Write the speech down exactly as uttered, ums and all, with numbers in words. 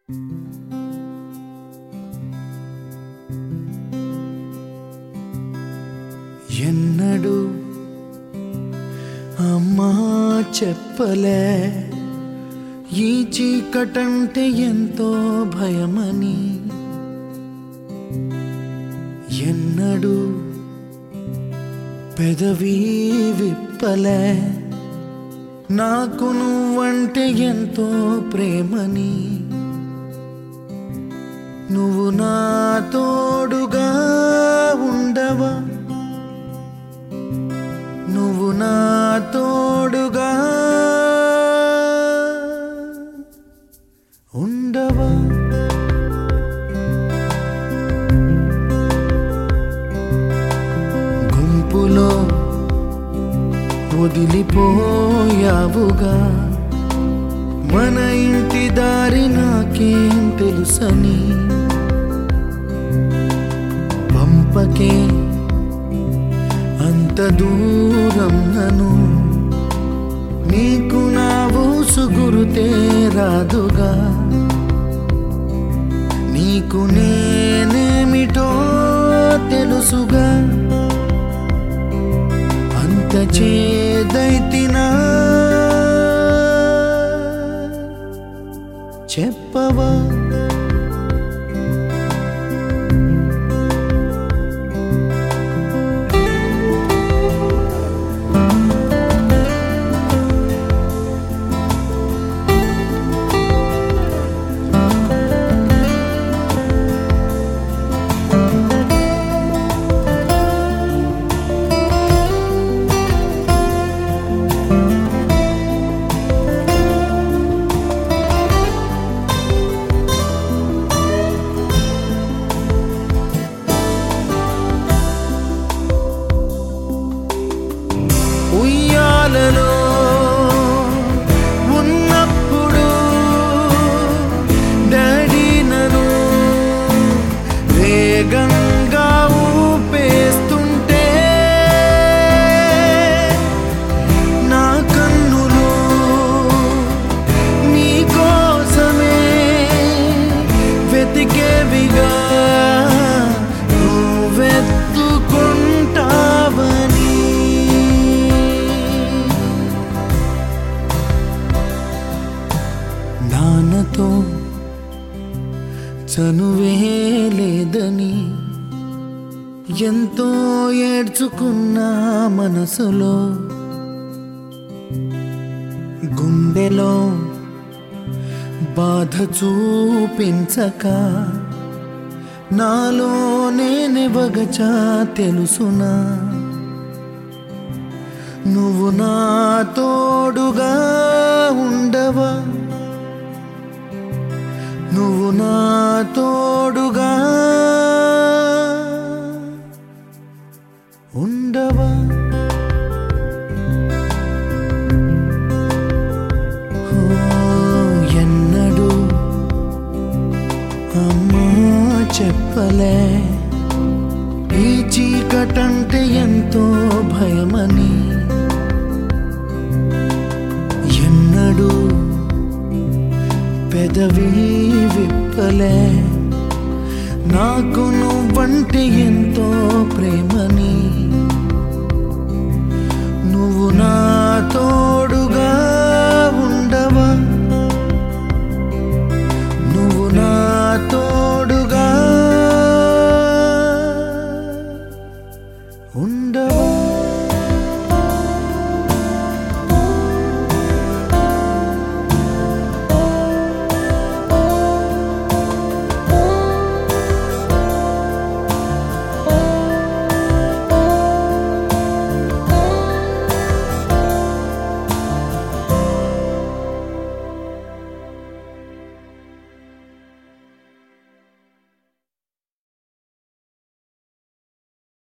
ఎన్నడు అమ్మా చెప్పలే ఈ చీకటంటే ఎంతో భయమని. ఎన్నడు పెదవి విప్పలే నాకు నువ్వంటే ఎంతో ప్రేమని. నువ్వు నా తోడుగా ఉండవా, నువ్వు నా తోడుగా ఉండవా. గుంపులో వదిలిపోయావుగా, మన ఇంటి దారి నాకేం తెలుసని. పంపకే అంత దూరం నను, నీకు నా ఊసు గురుతే రాదుగా. నీకు నేనేమిటో తెలుసుగా, అంత చేదైతినా చెప్పవా. ఉయ్యాలలో ఉన్నప్పుడు డాడీ నన్ను వేగంగా ఊపేస్తుంటే, నా కన్నులు నీ కోసమే వెతికేవిగా, నువ్వెత్తుకుంటావని. నాన్నతో చనువే లేదని ఎంతో ఏడ్చుకున్న మనసులో, గుండెలో బాధ చూపించక నాలో నేనెవగచా తెలుసునా. నువ్వు నా తోడుగా ఉండవా, నువ్వు నా తోడుగా ఉండవా. ఎన్నడు అమ్మా చెప్పలే ఈ చీకటంటే ఎంతో భయమని. ఎన్నడు పెదవి విప్పలే నాకు నువ్వంటే ఎంతో ప్రేమని.